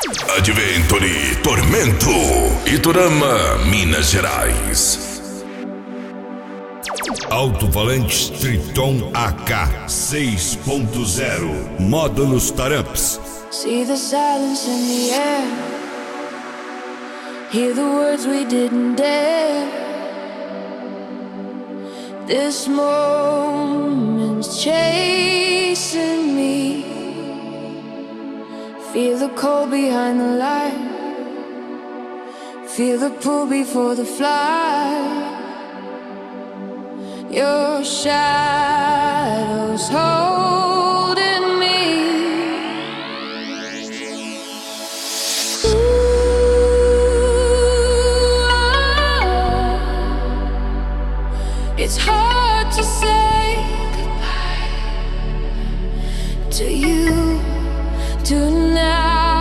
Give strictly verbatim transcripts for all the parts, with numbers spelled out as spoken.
Adventure Tormento, Iturama, Minas Gerais. Alto-falante Triton A K seis ponto zero, módulos Taramps. See the silence in the air, hear the words we didn't dare. This moment's chasing me, feel the cold behind the light, feel the pull before the flight. Your shadows holding me. Ooh, it's hard to say goodbye to you tonight.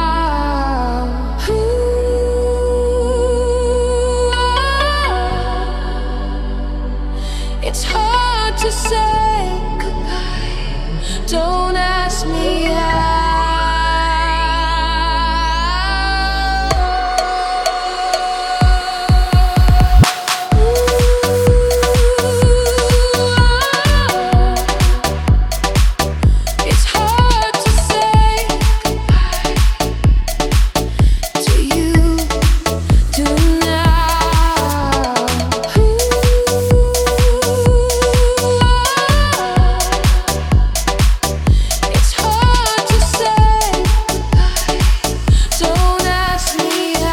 It's hard to say goodbye. Don't ask me how. It's hard to say goodbye to you tonight. It's hard to say goodbye. Don't ask me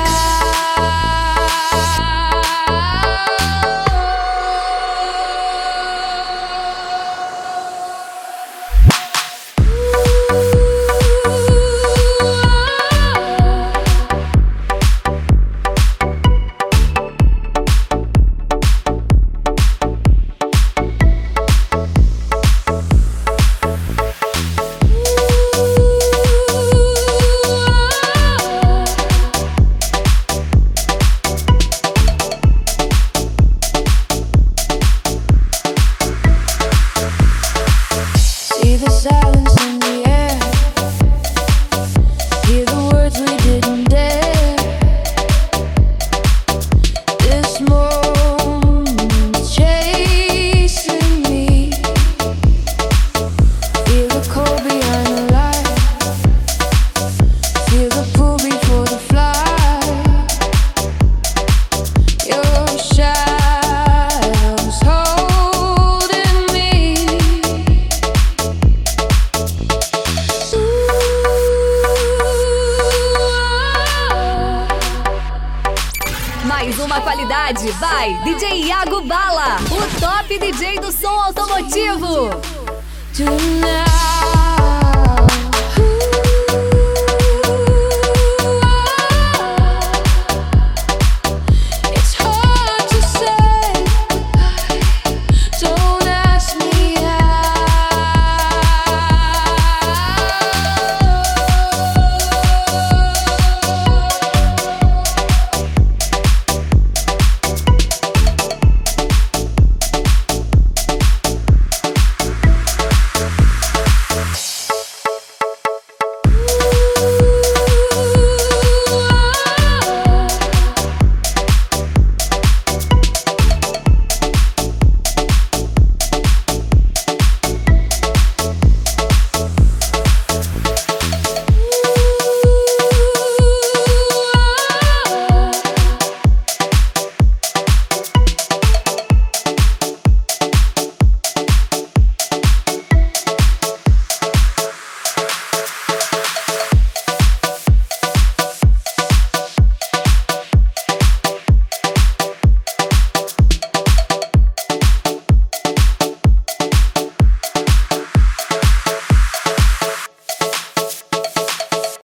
See the silence in the air, hear the words we didn't dare. This moment's chasing me, feel the cold behind the light, feel the pull before the flight. Your shadows holding me. Mais uma qualidade, vai, D J Iago Bala, o top D J do som automotivo. Tonight.